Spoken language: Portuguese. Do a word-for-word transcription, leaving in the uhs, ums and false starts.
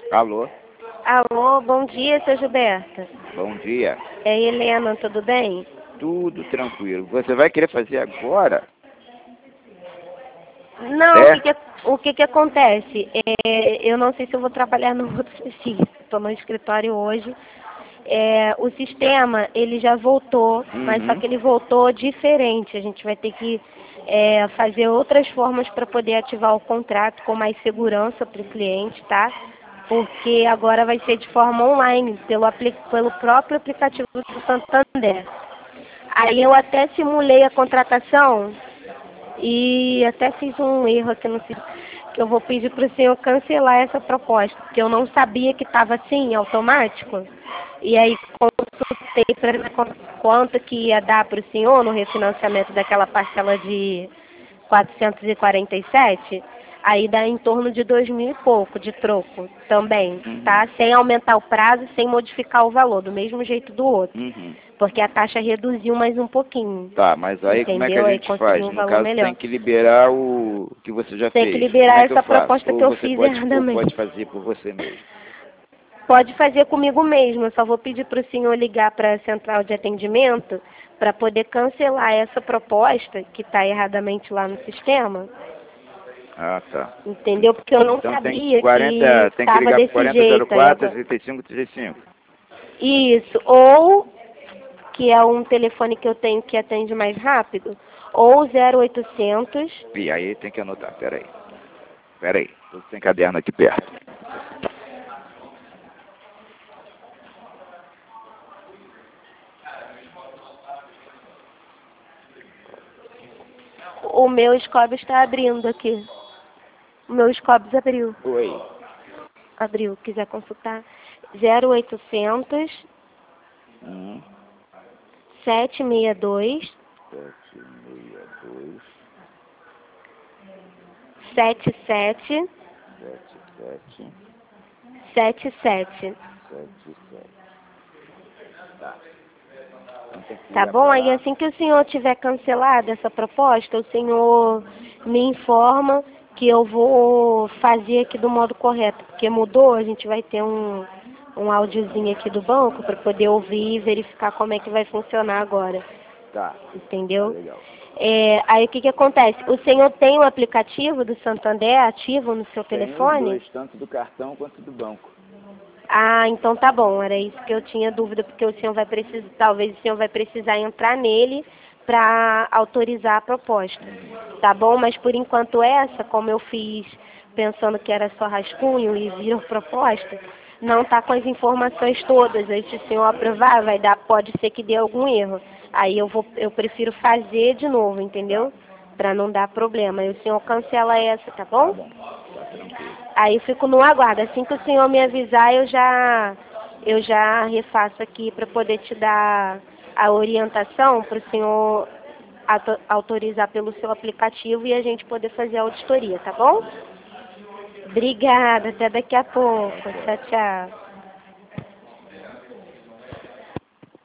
Alô? Alô, bom dia, seu Gilberto. Bom dia. É Helena, tudo bem? Tudo tranquilo. Você vai querer fazer agora? Não, o É? que que, o que que acontece? É, eu não sei se eu vou trabalhar no outro dia. Estou no escritório hoje. É, o sistema, ele já voltou, mas só Uhum. que ele voltou diferente. A gente vai ter que é, fazer outras formas para poder ativar o contrato com mais segurança para o cliente, tá? Porque agora vai ser de forma online, pelo, apli- pelo próprio aplicativo do Santander. Aí eu até simulei a contratação e até fiz um erro aqui no sistema, que eu vou pedir para o senhor cancelar essa proposta, porque eu não sabia que estava assim, automático. E aí consultei para ver quanto quanto que ia dar para o senhor no refinanciamento daquela parcela de quatrocentos e quarenta e sete, aí dá em torno de dois mil e pouco de troco também, Uhum. tá? Sem aumentar o prazo, sem modificar o valor, do mesmo jeito do outro. Uhum. Porque a taxa reduziu mais um pouquinho. Tá, mas aí como é que a Entendeu? Aí gente faz? conseguiu um No valor caso tem melhor. que liberar o que você já Tem que fez. Como liberar é que eu essa faço? proposta Ou que eu você fiz pode, ou pode erradamente. fazer por você mesmo? Pode fazer comigo mesmo, eu só vou pedir para o senhor ligar para a central de atendimento para poder cancelar essa proposta que está erradamente lá no sistema. Ah, tá. Entendeu? Porque eu não Então tem sabia que quarenta, tem que estava ligar para desse quarenta zero jeito. Aí quatro agora... trinta e cinco trinta e cinco. Isso, ou, que é um telefone que eu tenho que atende mais rápido, ou zero oitocentos. E aí tem que anotar, peraí. Peraí, tô sem caderno aqui perto. O meu Scobs está abrindo aqui. O meu Scobs abriu. Oi. Abriu, quiser consultar. zero oitocentos, Hum. sete seis dois, Sete, meia, dois, sete sete sete, sete, sete sete. sete, sete. Tá. Então tem que Tá ligar bom? pra Aí lá. assim que o senhor tiver cancelado essa proposta, o senhor me informa que eu vou fazer aqui do modo correto, porque mudou, a gente vai ter um, um áudiozinho aqui do banco para poder ouvir e verificar como é que vai funcionar agora. Tá. Tá Entendeu? legal. É, aí o que que acontece? O senhor tem o aplicativo do Santander ativo no seu Tem os telefone? dois, tanto do cartão quanto do banco. Ah, então tá bom. Era isso que eu tinha dúvida, porque o senhor vai precisar, talvez o senhor vai precisar entrar nele para autorizar a proposta. Tá bom? Mas por enquanto essa, como eu fiz pensando que era só rascunho e virou proposta, não está com as informações todas. Aí se o senhor aprovar, vai dar, pode ser que dê algum erro. Aí eu vou, eu prefiro fazer de novo, entendeu? Para não dar problema. Aí o senhor cancela essa, tá Tá bom? bom. Tá tranquilo. Aí eu fico no aguardo. Assim que o senhor me avisar, eu já, eu já refaço aqui para poder te dar a orientação para o senhor auto- autorizar pelo seu aplicativo e a gente poder fazer a auditoria, tá bom? Tá bom. Obrigada, até daqui a pouco. Tchau, tchau. Tchau, tchau.